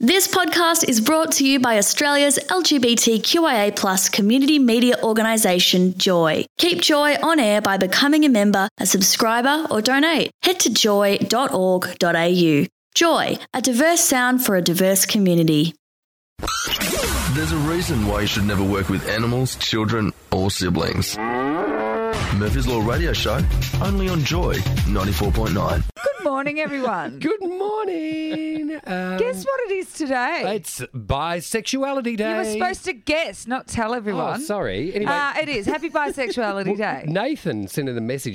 This podcast is brought to you by Australia's LGBTQIA+ community media organisation, Joy. Keep Joy on air by becoming a member, a subscriber or donate. Head to joy.org.au. Joy, a diverse sound for a diverse community. There's a reason why you should never work with animals, children or siblings. Murphy's Law Radio Show, only on Joy 94.9. Good morning, everyone. Good morning. Guess what it is today? It's Bisexuality Day. You were supposed to guess, not tell everyone. Oh, sorry. Anyway, It is. Happy Bisexuality Day. Nathan sent in a message.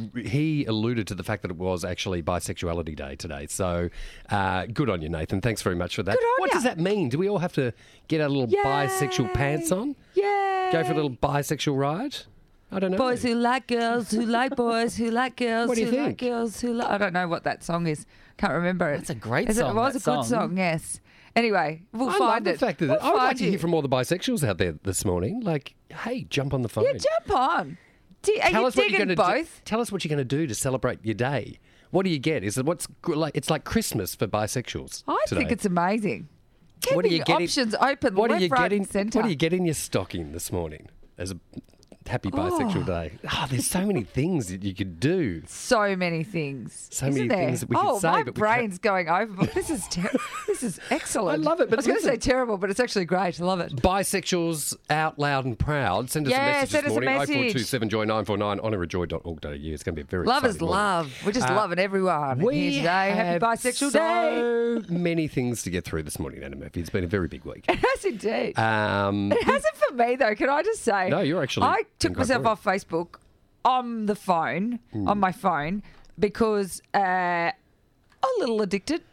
He alluded to the fact that it was actually Bisexuality Day today. So good on you, Nathan. Thanks very much for that. Good on What ya. does that mean? Do we all have to get our little Yay. bisexual pants on? Yay. Go for a little bisexual ride? I don't know. Boys who like girls, who like boys, who like girls, What do you who like think? girls, who like... I don't know what that song is. Can't remember it. That's a great It song, was that a good song. song, yes. Anyway, we'll I find love the it. fact that We'll I would like find to you. hear from all the bisexuals out there this morning. Like, hey, jump on the phone. Yeah, jump on. Are Tell you us what you're digging gonna both? Tell us what you're going to do to celebrate your day. What do you get? Is it it's like Christmas for bisexuals? I today. think it's amazing. What do you Keeping get in- options open, What do left, you right get in? and centre. What do you get in your stocking this morning as a happy bisexual day? Oh, there's so many things that you could do. So many things. So Isn't many there? things that we could say, my but we brain's going overboard. This is this is excellent. I love it, but I was going to listen- say terrible, but it's actually great. I love it. Bisexuals out loud and proud. Send us a Yeah, message send this us a morning. message. 0427 Joy 949 honorajoy.org.au. It's going to be a very Love is exciting morning. love. We're just loving everyone We here today. Happy have Bisexual Day. so many things to get through this morning, Anna Murphy. It's been a very big week. It has indeed. Um, It hasn't for me though. Can I just say? No, you're actually I took been quite myself good. off Facebook on the phone, on my phone, because a little addicted.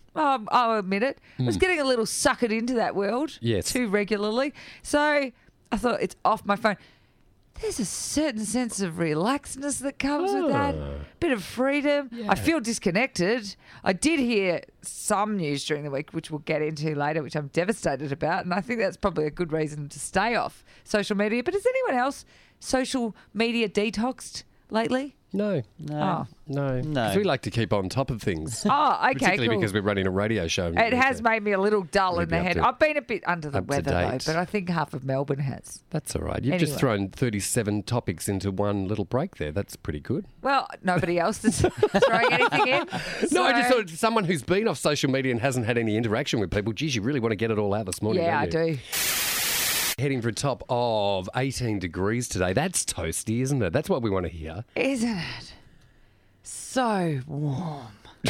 I'll admit it. I was getting a little suckered into that world Yes. too regularly. So I thought it's off my phone. There's a certain sense of relaxedness that comes with that. Bit of freedom. I feel disconnected. I did hear some news during the week, which we'll get into later, which I'm devastated about. And I think that's probably a good reason to stay off social media. But has anyone else social media detoxed lately? no. Oh. No. Because we like to keep on top of things. Oh, okay, Particularly cool. because we're running a radio show. It has made me a little dull in Maybe the up head. to- I've been a bit under the up to weather, though, date. but I think half of Melbourne has. That's all right. You've just Anyway. thrown 37 topics into one little break there. That's pretty good. Well, nobody else is throwing anything in. No, I just So- thought someone who's been off social media and hasn't had any interaction with people, geez, you really want to get it all out this morning, Yeah, I don't you? do. Heading for a top of 18 degrees today. That's toasty, isn't it? That's what we want to hear. Isn't it? So warm.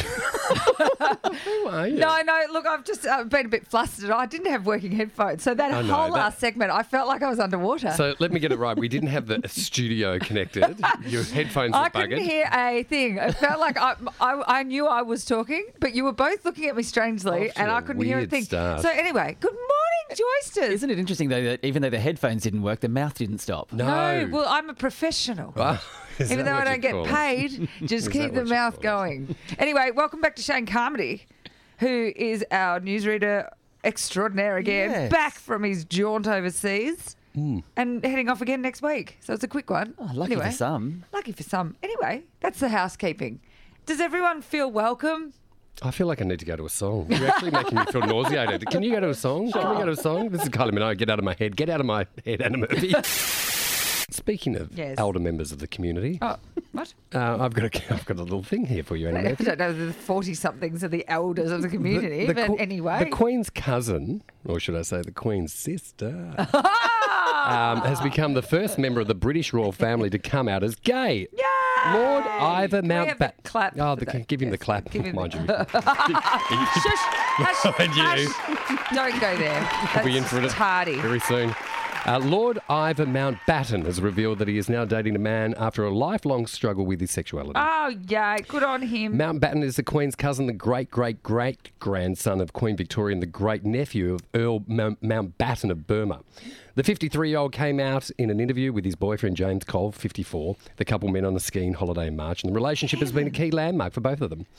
Who are you? No, look, I've just been a bit flustered. I didn't have working headphones. So that I know, whole that- last segment, I felt like I was underwater. So let me get it right. We didn't have the studio connected. Your headphones I were couldn't buggered. hear a thing. It felt like I knew I was talking, but you were both looking at me strangely, Off to and a I couldn't hear a weird thing. start. So anyway, good morning, Joysters. Isn't it interesting, though, that even though the headphones didn't work, the mouth didn't stop? No. Well, I'm a professional. Ah, is Even that though I what don't you get call it? paid, just Is keep that the what you mouth call it? going. Anyway, welcome back to Shane Carmody, who is our newsreader extraordinaire again, Yes. back from his jaunt overseas and heading off again next week. So it's a quick one. Oh, lucky Anyway, for some. Lucky for some. Anyway, that's the housekeeping. Does everyone feel welcome? I feel like I need to go to a song. You're actually making me feel nauseated. Can you go to a song? Can we go to a song? This is Kylie Minogue. Get out of my head. Get out of my head, Anna Murphy. Speaking of Yes. elder members of the community, Oh, what? I've got a little thing here for you, Anna I Murphy. don't know the 40-somethings are the elders of the community, but que- anyway. The Queen's cousin, or should I say the Queen's sister, Ah! has become the first member of the British royal family to come out as gay. Yay! Lord Ivor Can we have a Mountbatten. clap Oh, for that? give him the Yes, clap, give him mind the- you. Shush, hush, Mind you. hush. Don't go there. That's We'll be in for it tardy. very soon. Lord Ivor Mountbatten has revealed that he is now dating a man after a lifelong struggle with his sexuality. Oh, yeah, good on him. Mountbatten is the Queen's cousin, the great-great-great-grandson of Queen Victoria and the great-nephew of Earl Mountbatten of Burma. The 53-year-old came out in an interview with his boyfriend James Cole, 54. The couple met on a skiing holiday in March, and the relationship has been a key landmark for both of them.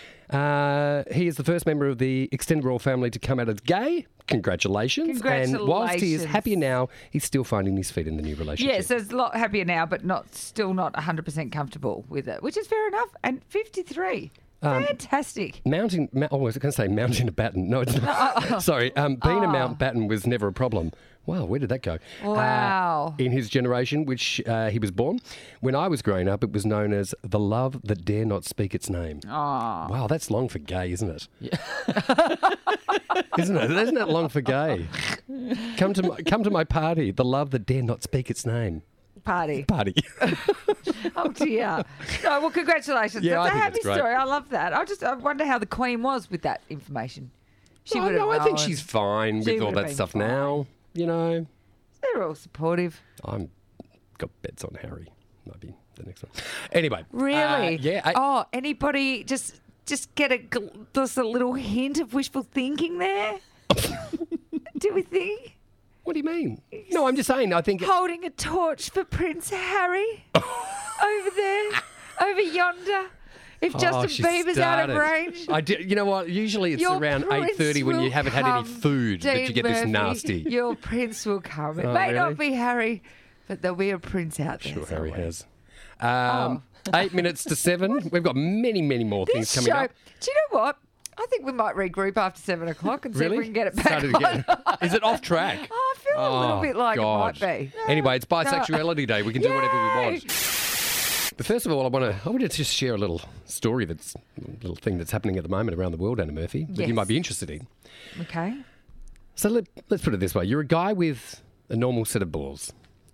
He is the first member of the extended royal family to come out as gay. Congratulations. And whilst he is happier now, he's still finding his feet in the new relationship. Yeah, so it's a lot happier now, but still not 100% comfortable with it, which is fair enough. And 53. Fantastic. I was going to say Mountain Batten. No, it's not. Sorry. Being a Mountbatten was never a problem. Wow, where did that go? Wow. In his generation, which he was born, when I was growing up, it was known as the love that dare not speak its name. Oh. Wow, that's long for gay, isn't it? Yeah. Isn't it? Isn't that long for gay? Come to my party, the love that dare not speak its name. Party. Oh, dear. No, well, congratulations. Yeah, I that's a think happy that's great. story. I love that. I wonder how the Queen was with that information. She would have I think known. she's fine She with all would have that been stuff fine. now. You know, They're all supportive. I'm got bets on Harry. Might be the next one. Anyway. Really? Yeah. Anybody just get just a little hint of wishful thinking there? Do we think? What do you mean? No, I'm just saying, I think... Holding a torch for Prince Harry over there, over yonder. If Justin she Bieber's out of started. range. I did, you know what? Usually it's Your around prince 8:30 when you will haven't had any come, food that you Dean get this Murphy. nasty. Your prince will come. It Oh, may really? not be Harry, but there'll be a prince out there. Sure, Harry somewhere. has. 8 minutes to 7. We've got many, many more things This coming show, up. do you know what? I think we might regroup after 7 o'clock and see Really? if we can get it back Started on. again. Is it off track? I feel a little bit like God. it might be. Anyway, it's Bisexuality Day. We can do whatever we Yay! want. But first of all, I want to just share a little story a little thing that's happening at the moment around the world, Anna Murphy, that Yes. you might be interested in. Okay. So let's put it this way. You're a guy with a normal set of balls.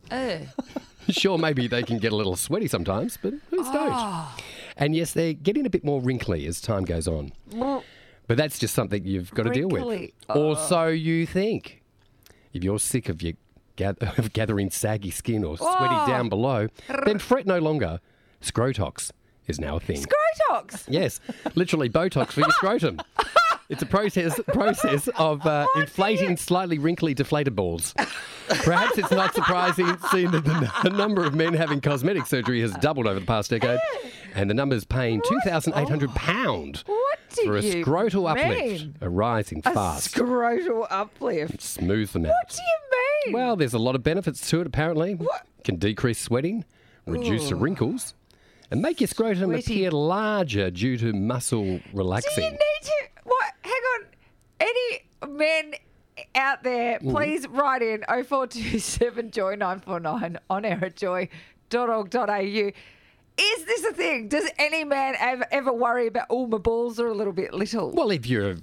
Sure, maybe they can get a little sweaty sometimes, but who's don't? And yes, they're getting a bit more wrinkly as time goes on. But that's just something you've got to deal with. Wrinkly. Or so you think. If you're sick of of gathering saggy skin or sweaty down below, then fret no longer. Scrotox is now a thing. Scrotox. Yes, literally Botox for your scrotum. It's a process of inflating slightly wrinkly deflated balls. Perhaps it's not surprising seeing that the number of men having cosmetic surgery has doubled over the past decade, and the numbers paying £2,800 What do for a you scrotal uplift, mean? are rising fast. Scrotal uplift. Smooth them out. What do you mean? Well, there's a lot of benefits to it, apparently. What? Can decrease sweating, reduce the wrinkles, and make your scrotum Sweaty. appear larger due to muscle do you relaxing. need to... What? Hang on. Any men out there, please write in 0427 Joy 949 on air at joy.org.au. Is this a thing? Does any man ever worry about, oh, my balls are a little bit little? Well, if you're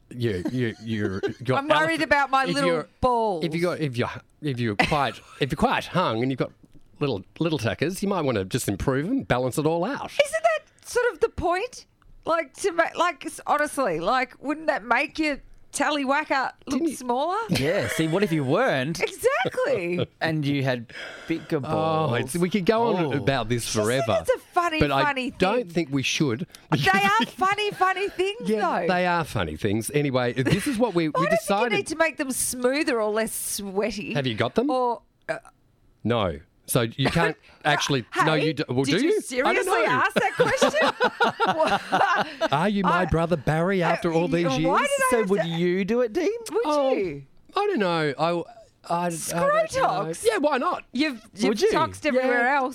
got I'm worried about my if little you're- balls. If you're quite hung and you've got little tuckers, you might want to just improve them, balance it all out. Isn't that sort of the point? Like, honestly, wouldn't that make your tallywhacker look smaller? Yeah, see, what if you weren't Exactly. and you had bigger Oh, balls? we could go on about this forever. it's a funny, but funny I don't thing. think we should. They are funny things, Yeah, though. they are funny things. Anyway, this is what we I don't think you decided. need to make them smoother or less sweaty. Have you got them? Or No. So you can't actually. hey, no, you do. Well, did do you you? I don't seriously know. ask that question? Are you my brother Barry after all these years? Why did I So have would to- you do it, Dean? Would you? I don't know. I don't know. Scrotox? Yeah, why not? You've Would you? toxed everywhere else.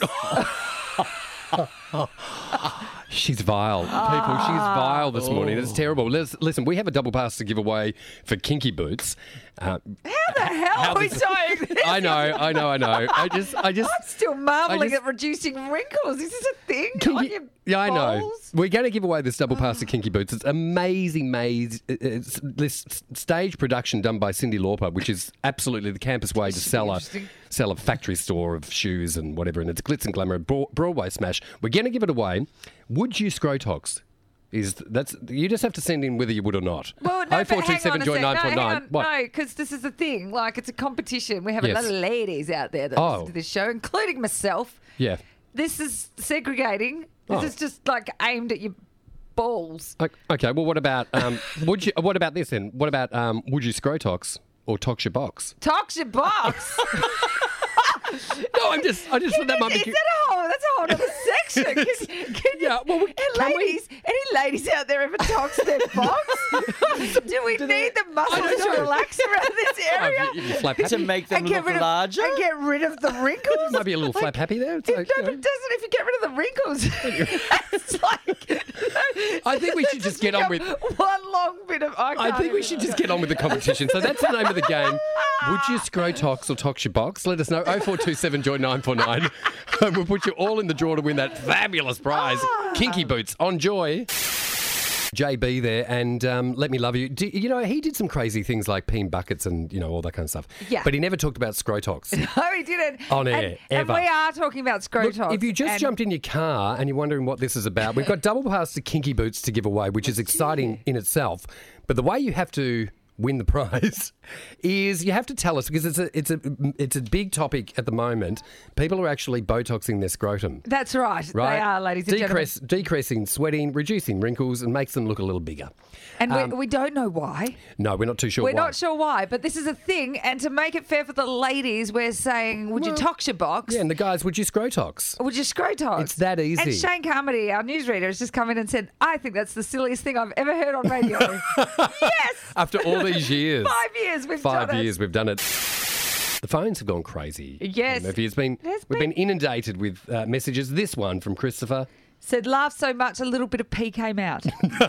She's vile. People, she's vile this morning. It's terrible. Listen, we have a double pass to give away for Kinky Boots. How the hell are we this- doing this? I know. I just. I'm still marveling just- at reducing wrinkles. Is this a thing? On your Yeah, I know. balls? We're going to give away this double pass to Kinky Boots. It's amazing, it's this stage production done by Cyndi Lauper, which is absolutely the campus way to sell a factory store of shoes and whatever, and it's glitz and glamour, Broadway smash. We're going to give it away. Would you Scrotox? You just have to send in whether you would or not. Well, no, but hang on 0427 a Joy sec. No, 949. hang on. What? No, because this is the thing. Like, it's a competition. We have a Yes. lot of ladies out there that listen to this show, including myself. Yeah. This is segregating. This Oh. is just, like, aimed at your balls. Okay. Well, what about would you? What about this then? What about would you Scrotox or tox your box? Tox your box. No, I just thought that might be cute. That's a whole other section. Can Yeah, well, any ladies out there ever tox their box? Do we need the muscles to relax around this area? You flap happy. To make them look larger. And get rid of the wrinkles? Might be a little flap happy there. It's No, like, but you know. doesn't if you get rid of the wrinkles? It's like... I think we should just get on with. one long bit of... I think we should just get on with the competition. So that's the name of the game. Would you Scrotox or tox your box? Let us know. 0427 Joy 949. We'll put you all in the draw to win that fabulous prize. Kinky Boots on Joy. JB there, and Let Me Love You. You know, he did some crazy things like peeing buckets and, you know, all that kind of stuff. Yeah. But he never talked about Scrotox. No, he didn't. On air, and ever. we are talking about Scrotox. Look, if you just jumped in your car and you're wondering what this is about, we've got double pass to Kinky Boots to give away, which is exciting in itself. But the way you have to win the prize is you have to tell us, because it's a big topic at the moment. People are actually Botoxing their scrotum. That's right. Right? They are, ladies and gentlemen. Decreasing sweating, reducing wrinkles, and makes them look a little bigger. And we don't know why. No, we're not too sure We're why. not sure why, but this is a thing. And to make it fair for the ladies, we're saying, would you tox your box? Yeah, and the guys, would you Scrotox? Would you Scrotox? It's that easy. And Shane Carmody, our newsreader, has just come in and said, I think that's the silliest thing I've ever heard on radio. Yes! After all these years. 5 years we've done it. 5 years we've done it. The phones have gone crazy. Yes. Murphy, we've been inundated with messages. This one from Christopher. Said, laugh so much, a little bit of pee came out.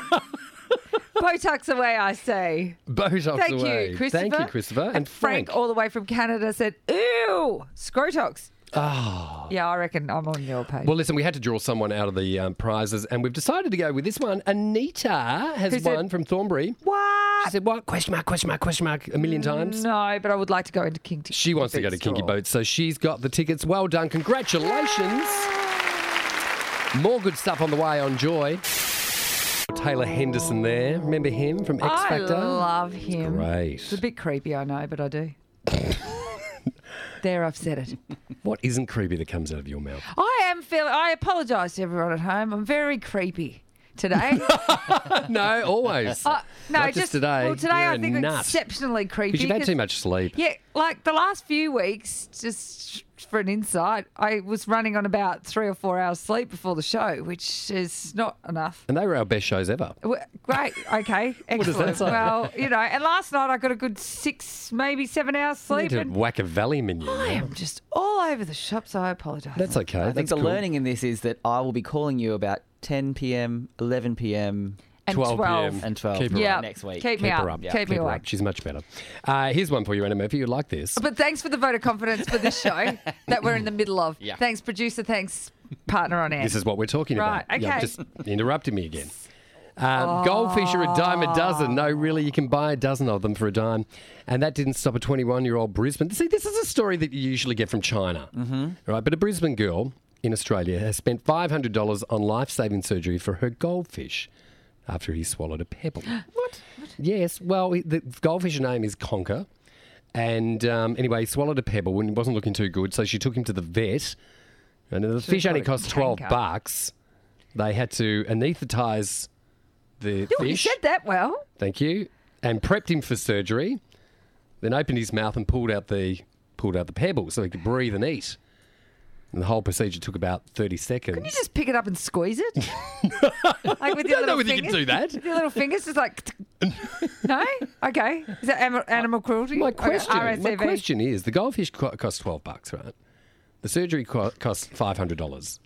Botox away, I say. Botox Thank away. you, Christopher. Thank you, Christopher. And Frank, all the way from Canada, said, ew, Scrotox. Oh. Yeah, I reckon I'm on your page. Well, listen, we had to draw someone out of the prizes, and we've decided to go with this one. Anita has Who said- won from Thornbury. What? She said, what? Question mark, a million times. No, but I would like to go into Kinky. She wants to go to Kinky Boats, so she's got the tickets. Well done. Congratulations. More good stuff on the way on Joy. Taylor Henderson there. Remember him from X Factor? I love him. Great. It's a bit creepy, I know, but I do. There, I've said it. What isn't creepy that comes out of your mouth? I apologise to everyone at home. I'm very creepy today. No, always. No, Not just today. Well, today You're I a think nut. exceptionally creepy. Because you've had too much sleep. Yeah, like the last few weeks, just for an insight, I was running on about 3 or 4 hours sleep before the show, which is not enough. And they were our best shows ever. Great, okay, excellent. does that say? Well, you know, and last night I got a good 6, maybe 7 hours You need sleep. to And whack a Valium in you. I am just all over the shop, so I apologise. That's okay. I think That's the cool. learning in this is that I will be calling you about 10 p.m., 11 p.m. And 12 12. p.m. and 12 Keep her Yeah, up. next week. Keep me Keep up. her up. Keep me her awake. up. She's much better. Here's one for you, Anna Murphy. You like this? But thanks for the vote of confidence for this show that we're in the middle of. Yeah. Thanks, producer. Thanks, partner on air. This is what we're talking Right, about. okay. You've just interrupted me again. Goldfish are a dime a dozen. No, really, you can buy a dozen of them for a dime. And that didn't stop a 21-year-old Brisbane. See, this is a story that you usually get from China. Mm-hmm. Right? But a Brisbane girl in Australia has spent $500 on life-saving surgery for her goldfish after he swallowed a pebble. What? Yes, well, the goldfish's name is Conker. And anyway, he swallowed a pebble and it wasn't looking too good, so she took him to the vet. And the fish only cost $12. They had to anaesthetise the You fish. said that well. Thank you. And prepped him for surgery. Then opened his mouth and pulled out the pebble so he could breathe and eat. And the whole procedure took about 30 seconds. Can you just pick it up and squeeze it? Like with I your don't know little whether you can fingers? do that. With your little fingers, just like... No? Okay. Is that animal cruelty? My Okay, RSCV. question is, the goldfish cost $12, right? The surgery cost $500.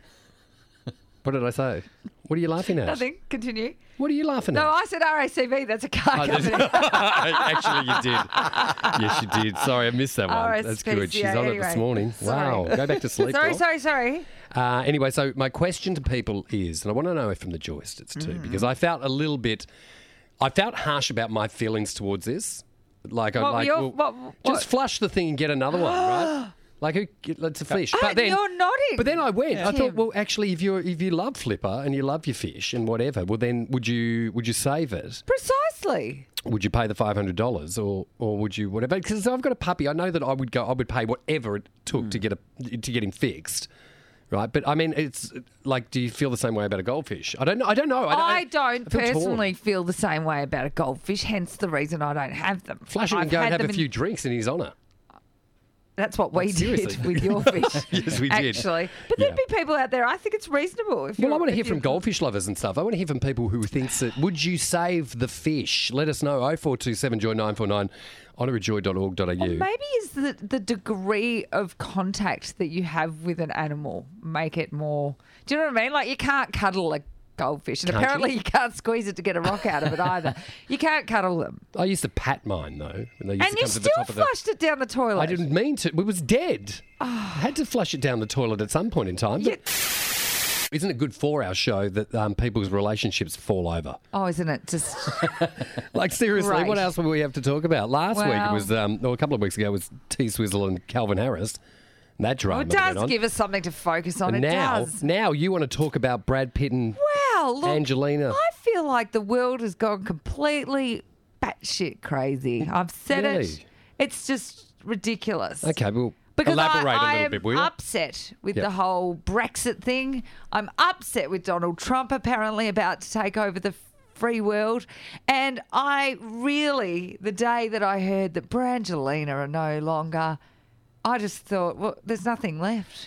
What did I say? What are you laughing at? Nothing. Continue. What are you laughing No, at? I said RACV. That's a car company. Actually, you did. Yes, you did. Sorry, I missed that one. That's good. She's yeah, on it anyway. this morning. Sorry. Wow. Go back to sleep. girl. Sorry. Anyway, so my question to people is, and I want to know if from the joysticks too, because I felt harsh about my feelings towards this. Like, just flush the thing and get another one, right? Like, it's a fish. But then you're nodding. But then I went. I Tim. thought, well, actually, if you love Flipper and you love your fish and whatever, well, then would you save it? Precisely. Would you pay the $500 or would you whatever? Because I've got a puppy. I know that I would pay whatever it took to get him fixed. Right, but I mean, it's like, do you feel the same way about a goldfish? I don't know. I don't feel torn. personally feel the same way about a goldfish, hence the reason I don't have them. Flush it and go and have a few drinks and he's on it. That's what we Seriously. did with your fish. Yes, we did. Actually. But there'd be people out there, I think it's reasonable. If Well, you're- I want to hear if from you- goldfish lovers and stuff. I want to hear from people who thinks that, would you save the fish? Let us know, 0427 Joy 949, honourjoy.org.au. Or maybe is the degree of contact that you have with an animal make it more... Do you know what I mean? Like, you can't cuddle a goldfish. And Can't apparently you? you can't squeeze it to get a rock out of it either. You can't cuddle them. I used to pat mine, though. And, they used And to you come to the still top of the... flushed it down the toilet. I didn't mean to. It was dead. I had to flush it down the toilet at some point in time. But isn't it good for our show that people's relationships fall over? Oh, isn't it just... Like, seriously, Great. what else would we have to talk about? Last week Well- it was, or a couple of weeks ago, it was T Swizzle and Calvin Harris. And that drama It that went does on. give us something to focus on. And It now, does. now you want to talk about Brad Pitt and Wow, look, Angelina. I feel like the world has gone completely batshit crazy. I've said it. Really? It's just ridiculous. Okay, well, Because elaborate I a little am bit, will you? upset with Yep. the whole Brexit thing. I'm upset with Donald Trump apparently about to take over the free world. And I really, the day that I heard that Brangelina are no longer, I just thought, well, there's nothing left.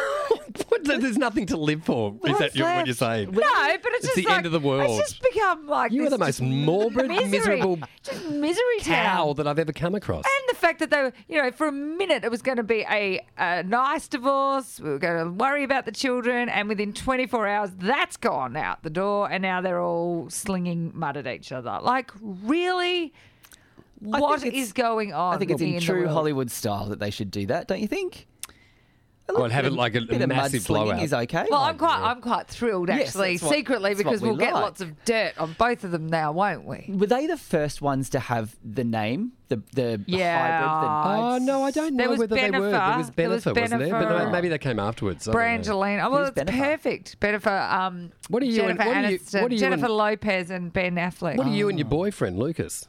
There's nothing to live for. Is What's that what left? you're saying? No, but it's just the like, end of the world. It's just become like You are this the most just morbid, misery, miserable just misery cow town. that I've ever come across. And the fact that they were, you know, for a minute it was going to be a nice divorce. We were going to worry about the children, and within 24 hours, that's gone out the door, and now they're all slinging mud at each other. Like, really? What think is it's- going on? I think it's in the true world? Hollywood style that they should do that, don't you think? Well, have it like a bit of massive mudslinging blowout. is okay. Well, I'm quite thrilled Yes, actually, that's what- secretly, that's what because we we'll get like. lots of dirt on both of them now, won't we? Were they the first ones to have the name, the Yeah. hybrid? Oh, no, I don't There know was whether they were. There was There was Bennifer, wasn't there? But Bennifer. maybe they came afterwards. I don't know. Brangelina. Well, Who's it's Bennifer? perfect. Bennifer, What are you and- Jennifer what are you- Aniston, what are you Jennifer and- Lopez and Ben Affleck. What are you and your boyfriend, Lucas?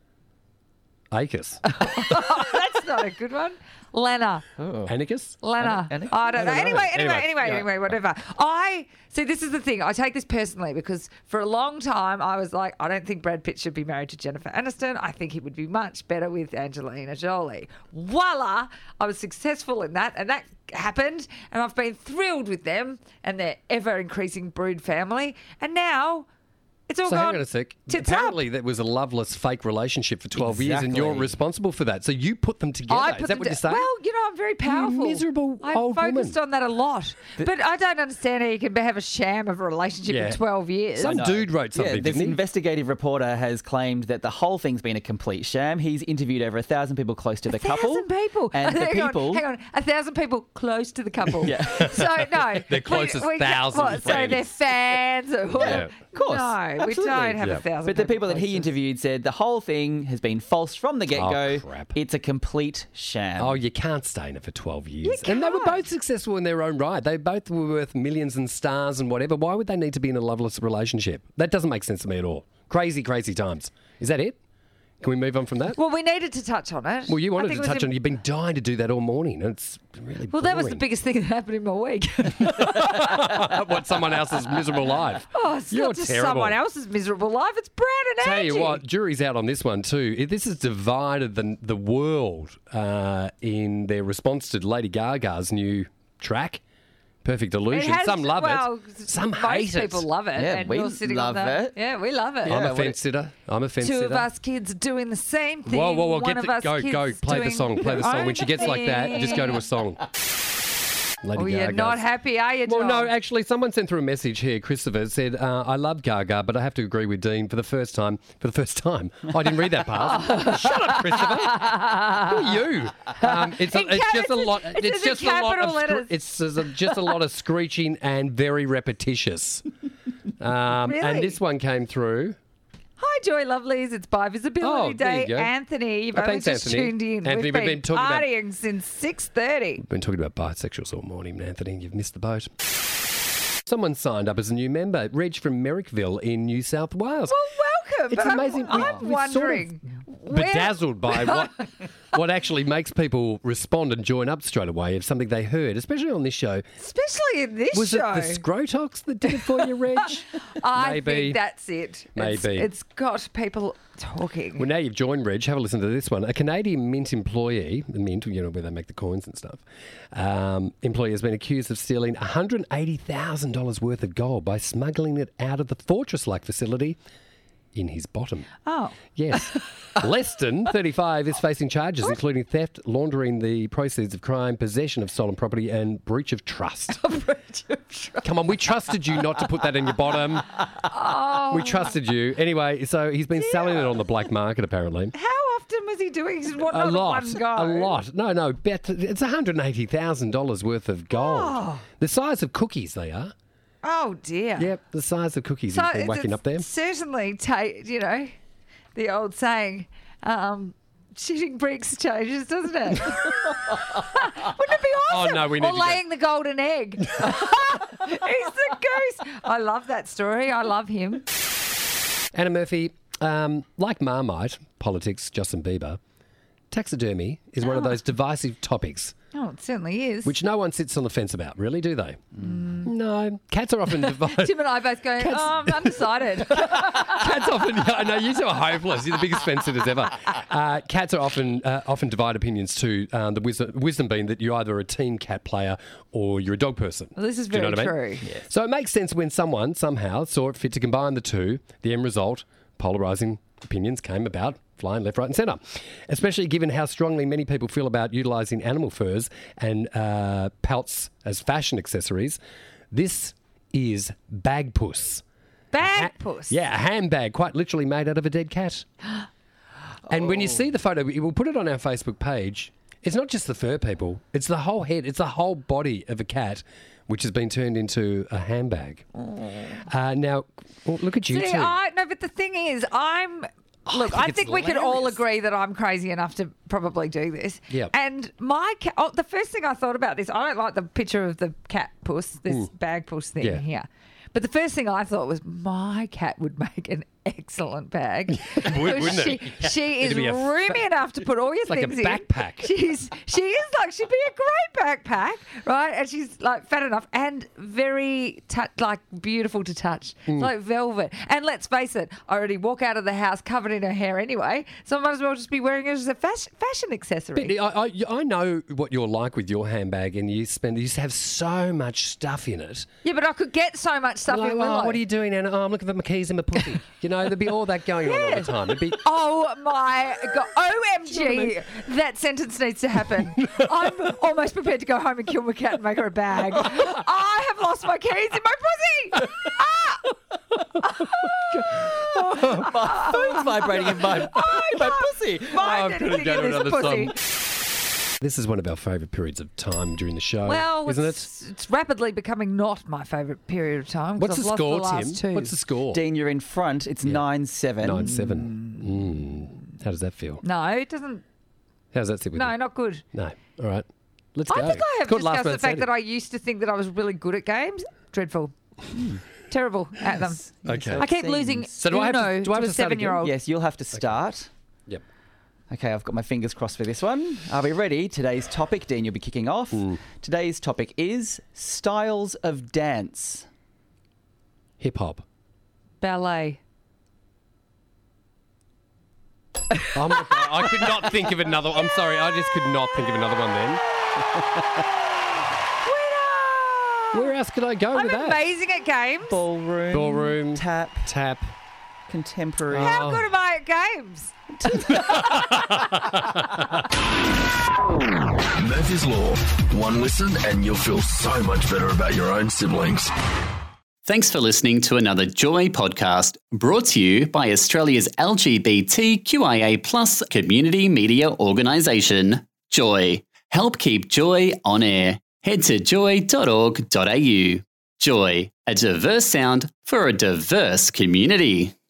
Acus? That's not a good one. Lena. Anicus? Lena. Anna- I don't know. I don't know. Anyway, Anyway. whatever. See, this is the thing. I take this personally because for a long time I was like, I don't think Brad Pitt should be married to Jennifer Aniston. I think he would be much better with Angelina Jolie. Voila! I was successful in that, and that happened, and I've been thrilled with them and their ever increasing brood family. And now it's all So gone hang on a sec. tits Apparently up. that was a loveless fake relationship for 12 years and you're Exactly. responsible for that. So you put them together. I Is put that them what to- you're saying? Well, you know, I'm very powerful. miserable I've old woman. focused on that a lot. But I don't understand how you can have a sham of a relationship Yeah. for 12 years. Some dude wrote something, Yeah, this didn't he? investigative reporter has claimed that the whole thing's been a complete sham. He's interviewed over 1,000 people close to the couple. 1,000 people. And the people... Hang on. 1,000 people close to the couple. Yeah. So, no. Their closest 1,000 what, So friends. they're fans. Or what? Yeah. Of course. No, we Absolutely. don't have Yeah. 1,000 But the people that he close. interviewed said the whole thing has been false from the get-go. Oh, crap. It's a complete sham. Oh, you can't stay in it for 12 years. You And they were can't. both successful in their own right. They both were worth millions and stars and whatever. Why would they need to be in a loveless relationship? That doesn't make sense to me at all. Crazy, crazy times. Is that it? Can we move on from that? Well, we needed to touch on it. Well, you I wanted think to it was touch on it. You've been dying to do that all morning. And it's really Well, that was the boring. biggest thing that happened in my week. What, someone else's miserable life? Oh, it's You're not just terrible. someone else's miserable life. It's Brad and Tell Angie. you what, jury's out on this one too. This has divided the world in their response to Lady Gaga's new track, Perfect It Illusion. has- Some love well, it. Some most hate it. people love it. Yeah, and we you're sitting love on the, it. Yeah, we love it. I'm Yeah, a what fence sitter. I'm a fence Two sitter. of us kids doing the same thing. Whoa, whoa, whoa! One Get of the, us go, kids go! Play the doing song. Play the their song. When own she gets like that, just go to a thing. song. Lady Oh, you're Gaga's. not happy, are you, Well, John? no, actually, someone sent through a message here. Christopher said, I love Gaga, but I have to agree with Dean for the first time. For the first time. I didn't read that part. Shut up, Christopher. Who are you? It's just a lot. it's It's in just a lot capital of. letters. It's just a lot of screeching and very repetitious. And Really? this one came through. Hi, Joy Lovelies. It's Bi Visibility Oh, there you Day. go. Anthony, you've Oh, only thanks, just Anthony. tuned in. Anthony, We've we've been talking about- partying since 6:30. We've been talking about bisexuals all morning, Anthony. You've missed the boat. Someone signed up as a new member, Reg from Merrickville in New South Wales. Well, welcome. It's but amazing. I'm We're sort of wondering. where- bedazzled by what what actually makes people respond and join up straight away is something they heard, especially on this show. Especially in this Was show. it the Scrotox that did it for you, Reg? I Maybe. think that's it. Maybe. It's got people talking. Well, now you've joined, Reg. Have a listen to this one. A Canadian Mint employee, the Mint, where they make the coins and stuff, employee has been accused of stealing $180,000 worth of gold by smuggling it out of the fortress-like facility in his bottom. Oh. Yes. Leston, 35, is facing charges including theft, laundering the proceeds of crime, possession of stolen property and breach of trust. Come on, we trusted you not to put that in your bottom. We trusted you. Anyway, so he's been selling it on the black market apparently. How often was he doing it? What, A not lot. in one go? A lot. No, it's $180,000 worth of gold. Oh. The size of cookies they are. Oh, dear. Yep, the size of cookies he's been whacking up there. Certainly, the old saying, shooting bricks changes, doesn't it? Wouldn't it be awesome? Oh, no, we need or to go. laying the golden egg. He's the goose. I love that story. I love him. Anna Murphy, like Marmite, politics, Justin Bieber, taxidermy is one of those divisive topics Oh, it certainly is. which no one sits on the fence about, really, do they? No. Cats are often divided. Tim and I both go, I'm undecided. Cats often, I know, you two are hopeless. You're the biggest fence sitters ever. Cats are often divide opinions too. The wisdom being that you're either a team cat player or you're a dog person. Well, this is Do you know very what I mean? true. Yes. So it makes sense when someone somehow saw it fit to combine the two. The end result, polarising opinions came about, flying left, right and centre. Especially given how strongly many people feel about utilising animal furs and pelts as fashion accessories. This is bag puss. Bag puss. Yeah, a handbag, quite literally made out of a dead cat. And when you see the photo, we'll put it on our Facebook page. It's not just the fur, people. It's the whole head. It's the whole body of a cat, which has been turned into a handbag. Now, look at you two. No, but the thing is, I think we can all hilarious. agree that I'm crazy enough to probably do this. Yep. And my cat, the first thing I thought about this, I don't like the picture of the cat puss, this bag puss thing Yeah. here. But the first thing I thought was my cat would make an excellent bag. Wouldn't she, it? she is It'd be a roomy enough to put all your like a things in. backpack. She is she'd be a great backpack, right? And she's like fat enough and very beautiful to touch. It's like velvet. And let's face it, I already walk out of the house covered in her hair anyway, so I might as well just be wearing it as a fashion accessory. But I know what you're like with your handbag, and you have so much stuff in it. Yeah, but I could get so much stuff Like, in my life. what are you doing, Anna? Oh, I'm looking for my keys and my pussy. There'd be all that going on all the time. It'd be, Oh my God. OMG. That sentence needs to happen. I'm almost prepared to go home and kill my cat and make her a bag. I have lost my keys in my pussy. My phone's vibrating in my pussy. Mind anything in this pussy. This is one of our favourite periods of time during the show, Well, isn't it? it's rapidly becoming not my favourite period of time. 'cause What's the I've score, lost the last Tim? two. What's the score? Dean, you're in front. It's 9-7. 9-7. How does that feel? No, it doesn't. How does that sit with No, you? not good. No. All right. Let's go. I think I have It's called discussed Last the Man fact that Standing. I used to think that I was really good at games. Dreadful. Terrible at them. Okay. I keep losing So do I have to- Uno do I have to a to start again? 7-year-old. Yes, you'll have to start. Yep. Okay, I've got my fingers crossed for this one. Are we ready? Today's topic, Dean, you'll be kicking off. Today's topic is styles of dance. Hip hop. Ballet. Oh my God. I could not think of another. I'm sorry. I just could not think of another one then. Where else could I go I'm with that? amazing at games. Ballroom. Tap. Contemporary. How good am I at games? Murphy's Law. One listen and you'll feel so much better about your own siblings. Thanks for listening to another Joy podcast brought to you by Australia's LGBTQIA+ community media organisation, Joy. Help keep Joy on air. Head to joy.org.au. Joy, a diverse sound for a diverse community.